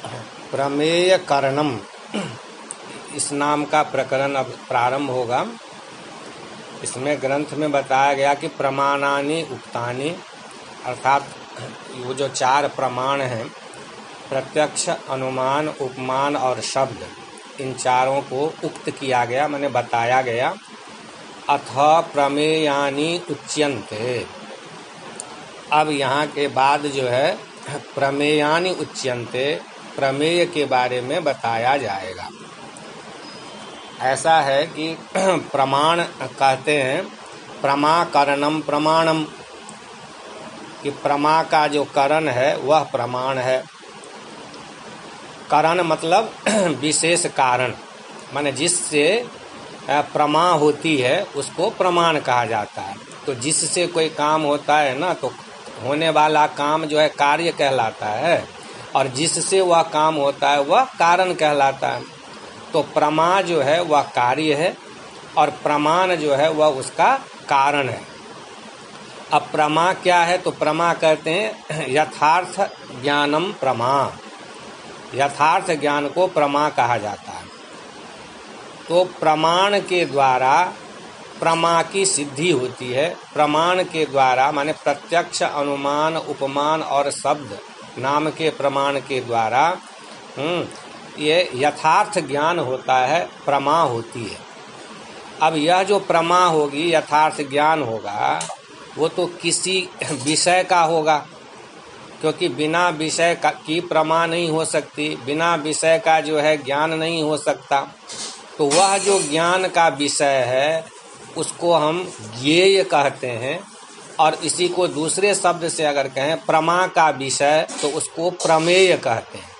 प्रमेय करणम, इस नाम का प्रकरण अब प्रारंभ होगा। इसमें ग्रंथ में बताया गया कि प्रमाणानि उक्तानि, अर्थात वो जो 4 प्रमाण हैं, प्रत्यक्ष, अनुमान, उपमान और शब्द, इन चारों को उक्त किया गया, माने बताया गया। अथ प्रमेयानि उच्यन्ते, अब यहाँ के बाद जो है प्रमेयानि उच्यन्ते, प्रमेय के बारे में बताया जाएगा। ऐसा है कि प्रमाण कहते हैं प्रमाकरणम प्रमाणम, कि प्रमा का जो करण है वह प्रमाण है। करण मतलब विशेष कारण, माने जिससे प्रमा होती है उसको प्रमाण कहा जाता है। तो जिससे कोई काम होता है ना, तो होने वाला काम जो है कार्य कहलाता है, और जिससे वह काम होता है वह कारण कहलाता है। तो प्रमा जो है वह कार्य है और प्रमाण जो है वह उसका कारण है। अब प्रमा क्या है? तो प्रमा कहते हैं यथार्थ ज्ञानम प्रमा, यथार्थ ज्ञान को प्रमा कहा जाता है। तो प्रमाण के द्वारा प्रमा की सिद्धि होती है। प्रमाण के द्वारा माने प्रत्यक्ष, अनुमान, उपमान और शब्द नाम के प्रमाण के द्वारा ये यथार्थ ज्ञान होता है, प्रमा होती है। अब यह जो प्रमा होगी, यथार्थ ज्ञान होगा, वो तो किसी विषय का होगा, क्योंकि बिना विषय की प्रमा नहीं हो सकती, बिना विषय का जो है ज्ञान नहीं हो सकता। तो वह जो ज्ञान का विषय है उसको हम ज्ञेय कहते हैं, और इसी को दूसरे शब्द से अगर कहें प्रमा का विषय तो उसको प्रमेय कहते हैं।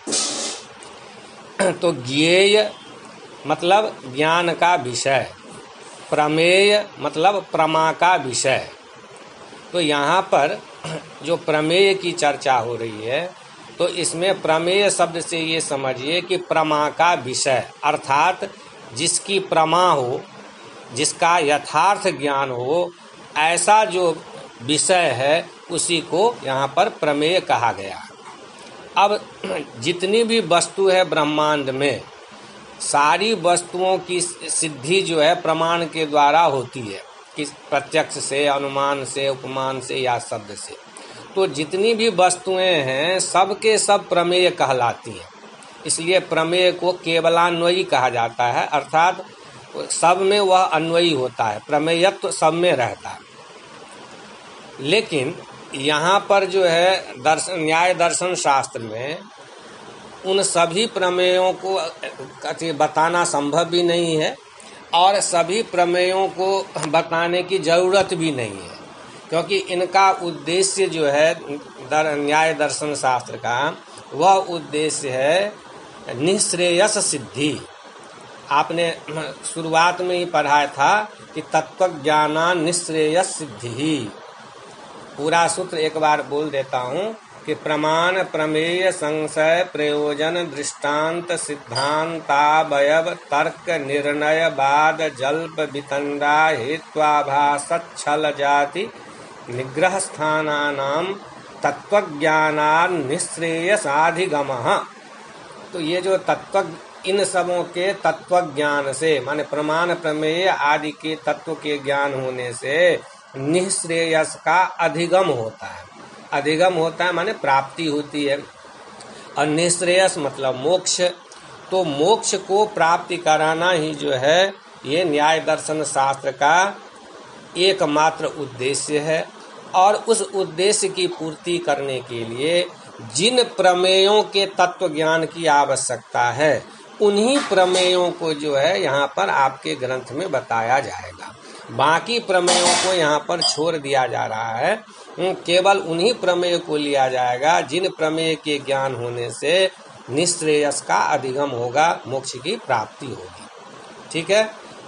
तो ज्ञेय मतलब ज्ञान का विषय, प्रमेय मतलब प्रमा का विषय। तो यहाँ पर जो प्रमेय की चर्चा हो रही है, तो इसमें प्रमेय शब्द से ये समझिए कि प्रमा का विषय, अर्थात जिसकी प्रमा हो, जिसका यथार्थ ज्ञान हो, ऐसा जो विषय है उसी को यहाँ पर प्रमेय कहा गया। अब जितनी भी वस्तु है ब्रह्मांड में, सारी वस्तुओं की सिद्धि जो है प्रमाण के द्वारा होती है, कि प्रत्यक्ष से, अनुमान से, उपमान से या शब्द से। तो जितनी भी वस्तुएं हैं सबके सब प्रमेय कहलाती हैं। इसलिए प्रमेय को केवलान्वयी कहा जाता है, अर्थात सब में वह अन्वयी होता है, प्रमेयत्व सब में रहता है। लेकिन यहाँ पर जो है न्याय दर्शन शास्त्र में उन सभी प्रमेयों को बताना संभव भी नहीं है, और सभी प्रमेयों को बताने की जरूरत भी नहीं है, क्योंकि इनका उद्देश्य जो है न्याय दर्शन शास्त्र का, वह उद्देश्य है निःश्रेयस सिद्धि। आपने शुरुआत में ही पढ़ा था कि तत्वज्ञानान् निःश्रेयस सिद्धि। पूरा सूत्र एक बार बोल देता हूँ कि प्रमाण, प्रमेय, संशय, प्रयोजन, दृष्टांत, सिद्धांतावयव, तर्क, निर्णय, वाद, जल्प, वितंडा, हेत्वाभासत, छल, जाति, निग्रह स्थानानां तत्वज्ञानान् निःश्रेयसाधिगमः। तो ये जो इन सबों के तत्व ज्ञान से, माने प्रमाण, प्रमेय आदि के तत्व के ज्ञान होने से निःश्रेयस का अधिगम होता है। अधिगम होता है माने प्राप्ति होती है, और निःश्रेयस मतलब मोक्ष। तो मोक्ष को प्राप्ति कराना ही जो है ये न्याय दर्शन शास्त्र का एकमात्र उद्देश्य है। और उस उद्देश्य की पूर्ति करने के लिए जिन प्रमेयों के तत्व ज्ञान की आवश्यकता है, उन्हीं प्रमेयों को जो है यहाँ पर आपके ग्रंथ में बताया जाएगा। बाकी प्रमेयों को यहाँ पर छोड़ दिया जा रहा है, केवल उन्हीं प्रमेय को लिया जाएगा जिन प्रमेय के ज्ञान होने से निःश्रेयस का अधिगम होगा, मोक्ष की प्राप्ति होगी। ठीक है।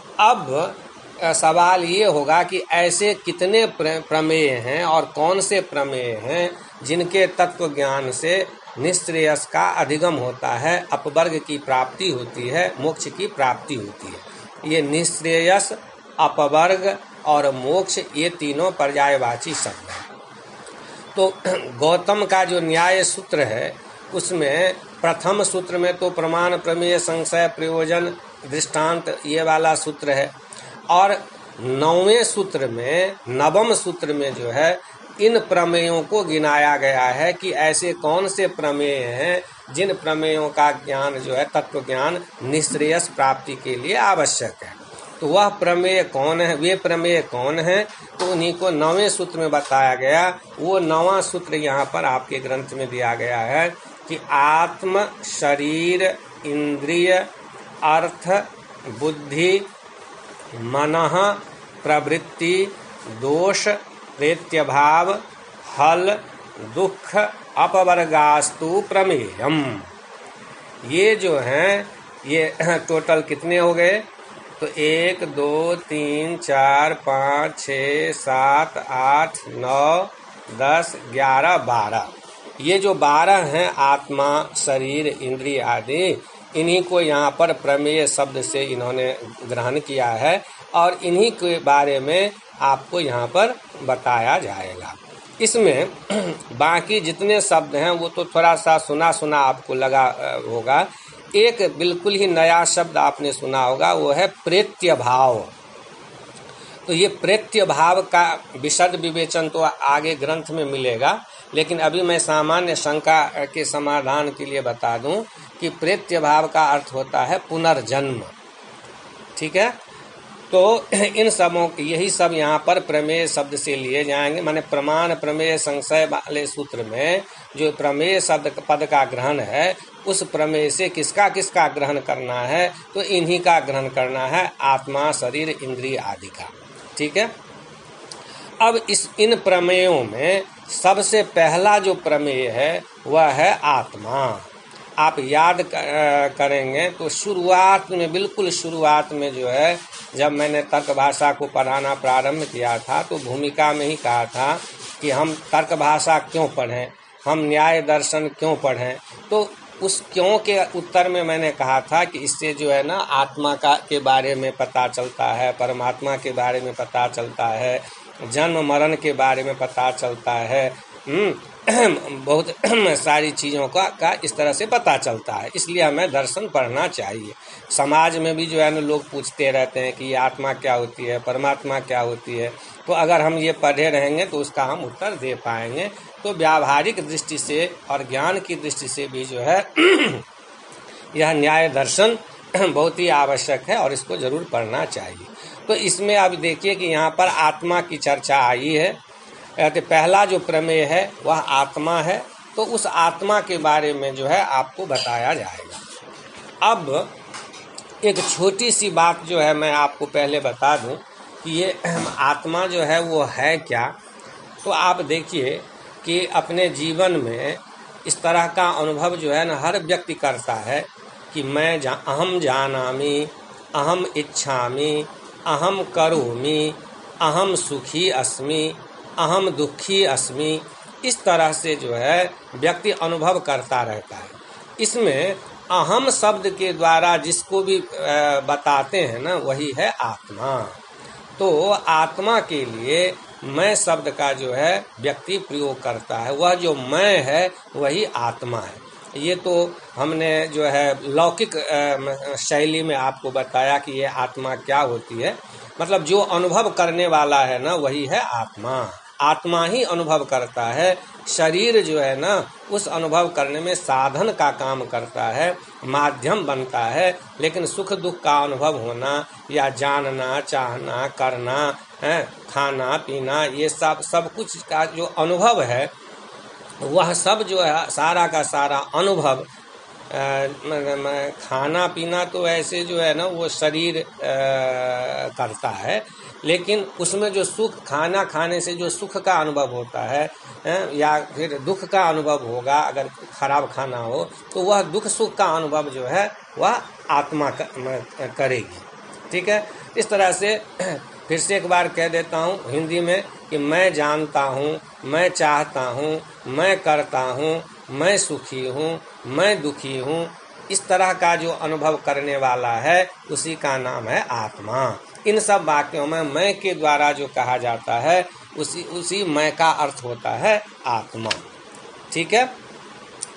अब सवाल ये होगा कि ऐसे कितने प्रमेय हैं और कौन से प्रमेय हैं जिनके तत्व ज्ञान से निःश्रेयस का अधिगम होता है, अपवर्ग की प्राप्ति होती है, मोक्ष की प्राप्ति होती है। ये निःश्रेयस, अपवर्ग और मोक्ष, ये तीनों पर्यायवाची शब्द हैं। तो गौतम का जो न्याय सूत्र है उसमें प्रथम सूत्र में तो प्रमाण प्रमेय संशय प्रयोजन दृष्टांत ये वाला सूत्र है, और नवम सूत्र में जो है इन प्रमेयों को गिनाया गया है कि ऐसे कौन से प्रमेय हैं जिन प्रमेयों का ज्ञान जो है तत्व ज्ञान निश्रेयस प्राप्ति के लिए आवश्यक है। तो वह प्रमेय कौन है, वे प्रमेय कौन हैं, तो उन्हीं को 9वें सूत्र में बताया गया। वो 9वां सूत्र यहाँ पर आपके ग्रंथ में दिया गया है कि आत्म शरीर इंद्रिय अर्थ बुद्धि मनः प्रवृत्ति दोष प्रेत्यभाव हल दुख अपवर्गास्तु प्रमेयम। ये जो हैं ये टोटल कितने हो गए, तो 1 2 3 4 5 6 7 8 9 10 11 12, ये जो 12 हैं आत्मा शरीर इंद्रिय आदि, इन्हीं को यहाँ पर प्रमेय शब्द से इन्होंने ग्रहण किया है और इन्हीं के बारे में आपको यहाँ पर बताया जाएगा। इसमें बाकी जितने शब्द हैं वो तो थोड़ा सा सुना सुना आपको लगा होगा। एक बिल्कुल ही नया शब्द आपने सुना होगा, वो है प्रेत्य भाव। तो ये प्रेत्य भाव का विशद विवेचन तो आगे ग्रंथ में मिलेगा, लेकिन अभी मैं सामान्य शंका के समाधान के लिए बता दूं कि प्रेत्य भाव का अर्थ होता है पुनर्जन्म। ठीक है, तो इन सबों यही सब यहाँ पर प्रमेय शब्द से लिए जाएंगे। माने प्रमाण प्रमेय संशय वाले सूत्र में जो प्रमेय शब्द पद का ग्रहण है, उस प्रमेय से किसका किसका ग्रहण करना है, तो इन्हीं का ग्रहण करना है, आत्मा शरीर इंद्रिय आदि का। ठीक है, अब इन प्रमेयों में सबसे पहला जो प्रमेय है वह है आत्मा। आप याद करेंगे तो शुरुआत में, बिल्कुल शुरुआत में जो है, जब मैंने तर्क भाषा को पढ़ाना प्रारंभ किया था तो भूमिका में ही कहा था कि हम तर्क भाषा क्यों पढ़ें, हम न्याय दर्शन क्यों पढ़ें। तो उस क्यों के उत्तर में मैंने कहा था कि इससे जो है ना आत्मा के बारे में पता चलता है, परमात्मा के बारे में पता चलता है, जन्म मरण के बारे में पता चलता है, बहुत सारी चीज़ों का इस तरह से पता चलता है। इसलिए हमें दर्शन पढ़ना चाहिए। समाज में भी जो है ना लोग पूछते रहते हैं कि ये आत्मा क्या होती है, परमात्मा क्या होती है। तो अगर हम ये पढ़े रहेंगे तो उसका हम उत्तर दे पाएंगे। तो व्यावहारिक दृष्टि से और ज्ञान की दृष्टि से भी जो है यह न्याय दर्शन बहुत ही आवश्यक है और इसको जरूर पढ़ना चाहिए। तो इसमें अब देखिए कि यहाँ पर आत्मा की चर्चा आई है। तो पहला जो प्रमेय है वह आत्मा है, तो उस आत्मा के बारे में जो है आपको बताया जाएगा। अब एक छोटी सी बात जो है मैं आपको पहले बता दूं कि ये आत्मा जो है वो है क्या। तो आप देखिए कि अपने जीवन में इस तरह का अनुभव जो है ना हर व्यक्ति करता है कि अहम जानामि, अहम इच्छामि, अहम करोमि, अहम सुखी अस्मि, अहम दुखी अस्मि। इस तरह से जो है व्यक्ति अनुभव करता रहता है। इसमें अहम शब्द के द्वारा जिसको भी बताते हैं ना वही है आत्मा। तो आत्मा के लिए मैं शब्द का जो है व्यक्ति प्रयोग करता है, वह जो मैं है वही आत्मा है। ये तो हमने जो है लौकिक शैली में आपको बताया कि ये आत्मा क्या होती है। मतलब जो अनुभव करने वाला है ना वही है आत्मा। आत्मा ही अनुभव करता है। शरीर जो है ना उस अनुभव करने में साधन का काम करता है, माध्यम बनता है। लेकिन सुख दुख का अनुभव होना या जानना चाहना करना है, खाना पीना, ये सब कुछ का जो अनुभव है वह सब जो है सारा का सारा अनुभव, खाना पीना तो ऐसे जो है ना वो शरीर करता है, लेकिन उसमें जो सुख, खाना खाने से जो सुख का अनुभव होता है या फिर दुख का अनुभव होगा, अगर खराब खाना हो तो वह दुख सुख का अनुभव जो है वह आत्मा करेगी। ठीक है, इस तरह से फिर से एक बार कह देता हूँ हिंदी में कि मैं जानता हूँ, मैं चाहता हूँ, मैं करता हूँ, मैं सुखी हूँ, मैं दुखी हूँ। इस तरह का जो अनुभव करने वाला है उसी का नाम है आत्मा। इन सब वाक्यों में मैं के द्वारा जो कहा जाता है उसी मैं का अर्थ होता है आत्मा। ठीक है,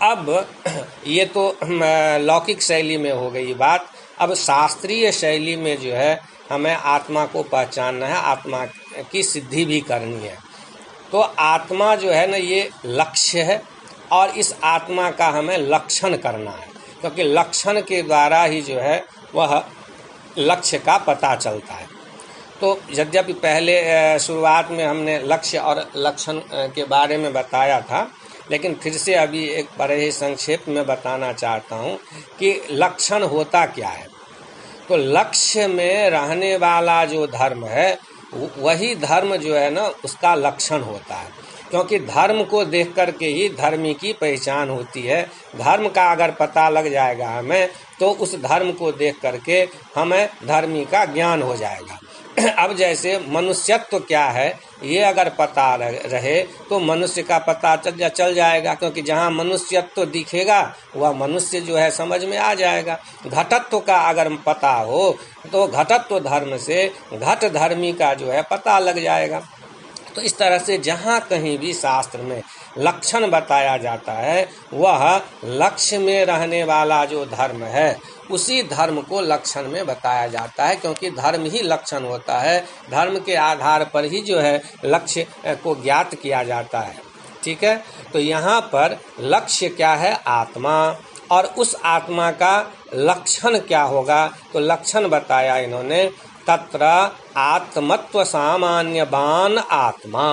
अब ये तो लौकिक शैली में हो गई बात। अब शास्त्रीय शैली में जो है हमें आत्मा को पहचानना है, आत्मा की सिद्धि भी करनी है। तो आत्मा जो है ना ये लक्ष्य है, और इस आत्मा का हमें लक्षण करना है, क्योंकि लक्षण के द्वारा ही जो है वह लक्ष्य का पता चलता है। तो यद्यपि पहले शुरुआत में हमने लक्ष्य और लक्षण के बारे में बताया था, लेकिन फिर से अभी एक बड़े ही संक्षेप में बताना चाहता हूँ कि लक्षण होता क्या है। तो लक्ष्य में रहने वाला जो धर्म है वही धर्म जो है ना उसका लक्षण होता है, क्योंकि धर्म को देख करके ही धर्मी की पहचान होती है। धर्म का अगर पता लग जाएगा हमें तो उस धर्म को देख करके हमें धर्मी का ज्ञान हो जाएगा। अब जैसे मनुष्यत्व क्या है ये अगर पता रहे तो मनुष्य का पता चल जाएगा, क्योंकि जहाँ मनुष्यत्व दिखेगा वह मनुष्य जो है समझ में आ जाएगा। घटत्व का अगर पता हो तो घटत्व धर्म से घट धर्मी का जो है पता लग जाएगा। तो इस तरह से जहाँ कहीं भी शास्त्र में लक्षण बताया जाता है वह लक्ष्य में रहने वाला जो धर्म है उसी धर्म को लक्षण में बताया जाता है, क्योंकि धर्म ही लक्षण होता है। धर्म के आधार पर ही जो है लक्ष्य को ज्ञात किया जाता है। ठीक है, तो यहाँ पर लक्ष्य क्या है? आत्मा। और उस आत्मा का लक्षण क्या होगा? तो लक्षण बताया इन्होंने, तत्र आत्मत्व सामान्यवान आत्मा।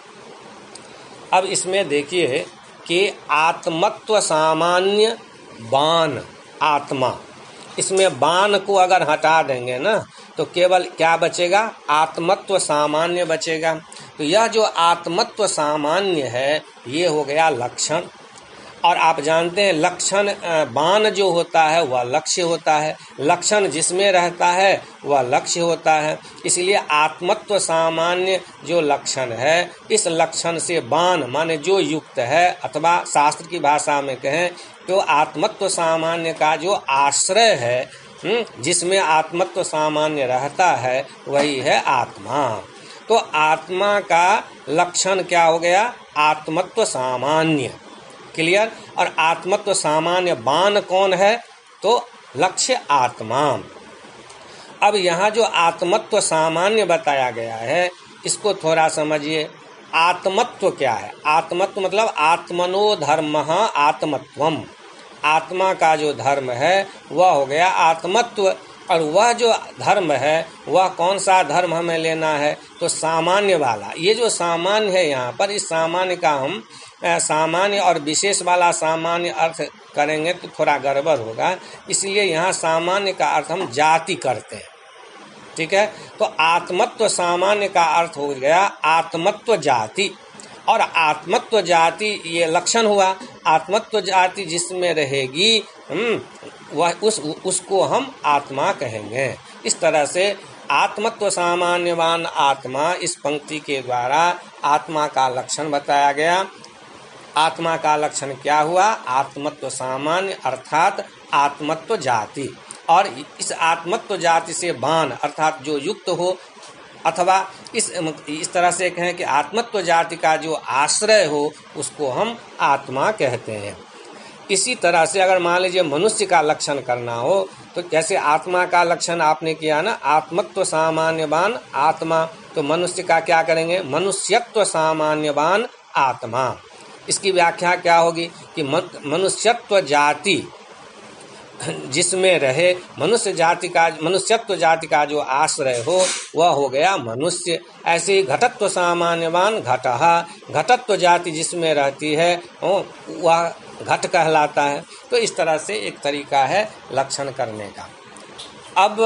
अब इसमें देखिए कि आत्मत्व सामान्य बान आत्मा, इसमें बान को अगर हटा देंगे ना तो केवल क्या बचेगा? आत्मत्व सामान्य बचेगा। तो यह जो आत्मत्व सामान्य है ये हो गया लक्षण। और आप जानते हैं लक्षण बान जो होता है वह लक्ष्य होता है, लक्षण जिसमें रहता है वह लक्ष्य होता है। इसलिए आत्मत्व सामान्य जो लक्षण है इस लक्षण से बान माने जो युक्त है, अथवा शास्त्र की भाषा में कहें तो आत्मत्व सामान्य का जो आश्रय है, जिसमें आत्मत्व सामान्य रहता है वही है आत्मा। तो आत्मा का लक्षण क्या हो गया? आत्मत्व सामान्य। क्लियर? और आत्मत्व सामान्य बान कौन है? तो लक्ष्य आत्मा। अब यहाँ जो आत्मत्व सामान्य बताया गया है इसको थोड़ा समझिए। आत्मत्व क्या है? आत्मत्व मतलब आत्मनो धर्मः आत्मत्वम। आत्मा का जो धर्म है वह हो गया आत्मत्व। और वह जो धर्म है वह कौन सा धर्म हमें लेना है? तो सामान्य वाला। ये जो सामान्य है यहाँ पर, इस सामान्य का हम सामान्य और विशेष वाला सामान्य अर्थ करेंगे तो थोड़ा गड़बड़ होगा, इसलिए यहाँ सामान्य का अर्थ हम जाति करते हैं। ठीक है, तो आत्मत्व सामान्य का अर्थ हो गया आत्मत्व जाति। और आत्मत्व जाति ये लक्षण हुआ। आत्मत्व जाति जिसमें रहेगी वह उसको हम आत्मा कहेंगे। इस तरह से आत्मत्व सामान्यवान आत्मा, इस पंक्ति के द्वारा आत्मा का लक्षण बताया गया। आत्मा का लक्षण क्या हुआ? आत्मत्व सामान्य अर्थात आत्मत्व जाति। और इस आत्मत्व जाति से बान अर्थात जो युक्त हो, अथवा इस तरह से कहें कि आत्मत्व जाति का जो आश्रय हो उसको हम आत्मा कहते हैं। इसी तरह से अगर मान लीजिए मनुष्य का लक्षण करना हो तो जैसे आत्मा का लक्षण आपने किया ना, आत्मत्व सामान्यवान आत्मा, तो मनुष्य का क्या करेंगे? मनुष्यत्व सामान्यवान आत्मा। इसकी व्याख्या क्या होगी कि मनुष्यत्व जाति जिसमें रहे, मनुष्यत्व जाति का जो आश्रय हो वह हो गया मनुष्य। ऐसे ही घटत्व सामान्यवान घटः, घटत्व जाति जिसमें रहती है वह घट कहलाता है। तो इस तरह से एक तरीका है लक्षण करने का। अब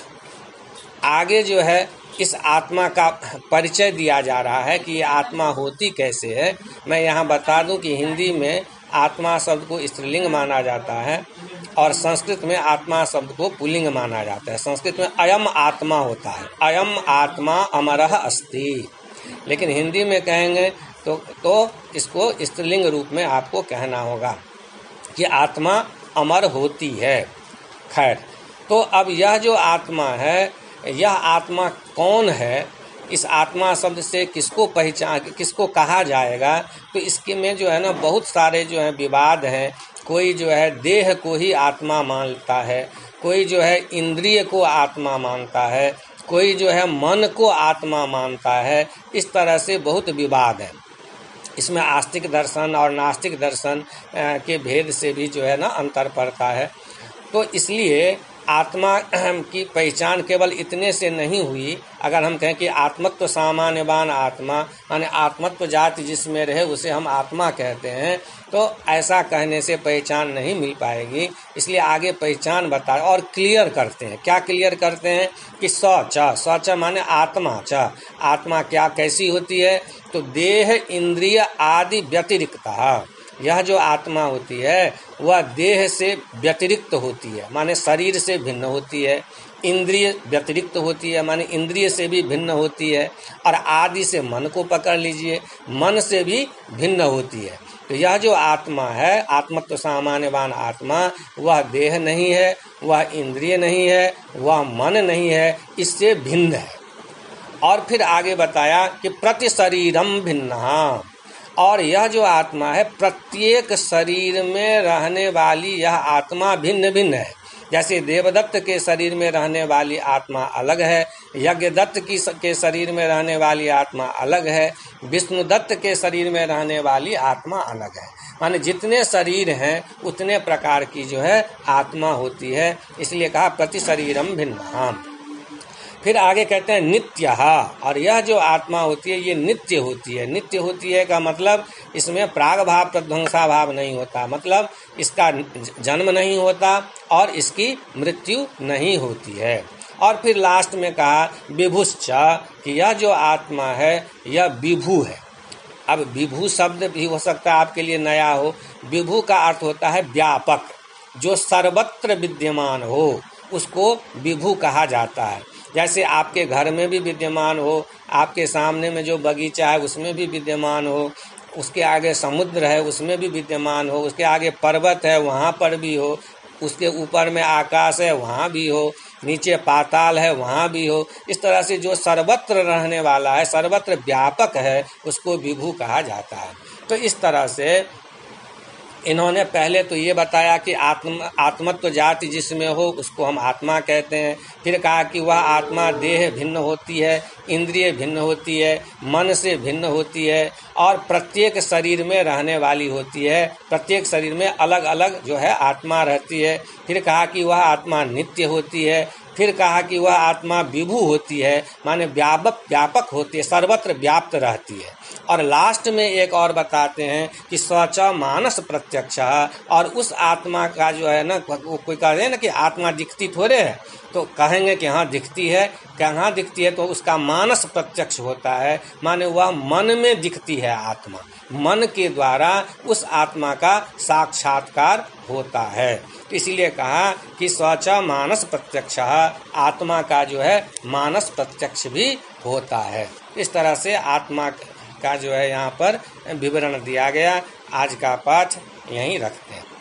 आगे जो है इस आत्मा का परिचय दिया जा रहा है कि ये आत्मा होती कैसे है। मैं यहाँ बता दूं कि हिंदी में आत्मा शब्द को स्त्रीलिंग माना जाता है और संस्कृत में आत्मा शब्द को पुल्लिंग माना जाता है। संस्कृत में अयम आत्मा होता है, अयम आत्मा अमरः अस्ति, लेकिन हिंदी में कहेंगे तो इसको स्त्रीलिंग रूप में आपको कहना होगा कि आत्मा अमर होती है। खैर, तो अब यह जो आत्मा है, यह आत्मा कौन है इस आत्मा शब्द से किसको कहा जाएगा, तो इसके में जो है ना बहुत सारे जो है विवाद हैं। कोई जो है देह को ही आत्मा मानता है, कोई जो है इंद्रिय को आत्मा मानता है, कोई जो है मन को आत्मा मानता है। इस तरह से बहुत विवाद है। इसमें आस्तिक दर्शन और नास्तिक दर्शन के भेद से भी जो है ना अंतर पड़ता है। तो इसलिए आत्मा की पहचान केवल इतने से नहीं हुई। अगर हम कहें कि आत्मत्व सामान्यवान आत्मा, यानी आत्मत्व जाति जिसमें रहे उसे हम आत्मा कहते हैं, तो ऐसा कहने से पहचान नहीं मिल पाएगी। इसलिए आगे पहचान बता और क्लियर करते हैं। क्या क्लियर करते हैं कि स माने आत्मा च, आत्मा क्या कैसी होती है, तो देह इंद्रिय आदि व्यतिरिक्तः, यह जो आत्मा होती है वह देह से व्यतिरिक्त होती है, माने शरीर से भिन्न होती है। इंद्रिय व्यतिरिक्त होती है, माने इंद्रिय से भी भिन्न होती है। और आदि से मन को पकड़ लीजिए, मन से भी भिन्न होती है। तो यह जो आत्मा है, आत्मत्व सामान्यवान आत्मा, वह देह नहीं है, वह इंद्रिय नहीं है, वह मन नहीं है, इससे भिन्न है। और फिर आगे बताया कि प्रति शरीरम भिन्नः, और यह जो आत्मा है प्रत्येक शरीर में रहने वाली यह आत्मा भिन्न भिन्न है। जैसे देवदत्त के शरीर में रहने वाली आत्मा अलग है, यज्ञदत्त के शरीर में रहने वाली आत्मा अलग है, विष्णुदत्त के शरीर में रहने वाली आत्मा अलग है। माने जितने शरीर हैं उतने प्रकार की जो है आत्मा होती है। इसलिए कहा प्रति शरीरम भिन्नः। फिर आगे कहते हैं नित्यः, और यह जो आत्मा होती है ये नित्य होती है। नित्य होती है का मतलब इसमें प्राग भाव प्रध्वंसा भाव नहीं होता, मतलब इसका जन्म नहीं होता और इसकी मृत्यु नहीं होती है। और फिर लास्ट में कहा विभुश्च, कि यह जो आत्मा है यह विभु है। अब विभु शब्द भी हो सकता है आपके लिए नया हो। विभु का अर्थ होता है व्यापक, जो सर्वत्र विद्यमान हो उसको विभु कहा जाता है। जैसे आपके घर में भी विद्यमान हो, आपके सामने में जो बगीचा है उसमें भी विद्यमान हो, उसके आगे समुद्र है उसमें भी विद्यमान हो, उसके आगे पर्वत है वहाँ पर भी हो, उसके ऊपर में आकाश है वहाँ भी हो, नीचे पाताल है वहाँ भी हो। इस तरह से जो सर्वत्र रहने वाला है, सर्वत्र व्यापक है, उसको विभु कहा जाता है। तो इस तरह से इन्होंने पहले तो ये बताया कि आत्मत्व जाति जिसमें हो उसको हम आत्मा कहते हैं। फिर कहा कि वह आत्मा देह भिन्न होती है, इंद्रिय भिन्न होती है, मन से भिन्न होती है और प्रत्येक शरीर में रहने वाली होती है। प्रत्येक शरीर में अलग अलग जो है आत्मा रहती है। फिर कहा कि वह आत्मा नित्य होती है। फिर कहा कि वह आत्मा विभु होती है, माने व्यापक होती है, सर्वत्र व्याप्त रहती है। और लास्ट में एक और बताते हैं कि स्वच मानस प्रत्यक्ष, और उस आत्मा का जो है ना, कोई कहे हैं ना कि आत्मा दिखती थोड़े है, तो कहेंगे कि हाँ दिखती है। कहाँ दिखती है, तो उसका मानस प्रत्यक्ष होता है, माने वह मन में दिखती है आत्मा, मन के द्वारा उस आत्मा का साक्षात्कार होता है। तो इसीलिए कहा कि स्वच मानस प्रत्यक्ष, आत्मा का जो है मानस प्रत्यक्ष भी होता है। इस तरह से आत्मा का जो है यहाँ पर विवरण दिया गया। आज का पाठ यहीं रखते हैं।